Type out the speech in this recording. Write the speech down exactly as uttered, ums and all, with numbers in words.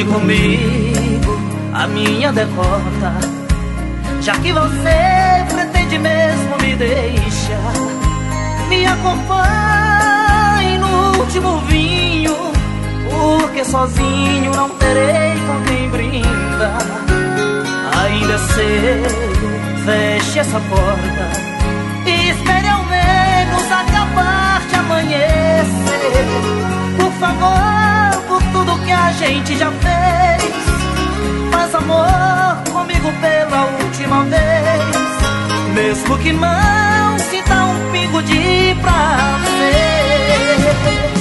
divide comigo a minha derrota, já que você pretende mesmo me deixar. Me acompanhe no último vinho, porque sozinho não terei com quem brindar. Ainda é cedo, feche essa porta e espere ao menos acabar de amanhecer. Por favor, por tudo que a gente já fez, faz amor comigo pela última vez, mesmo que não sinta um pingo de prazer.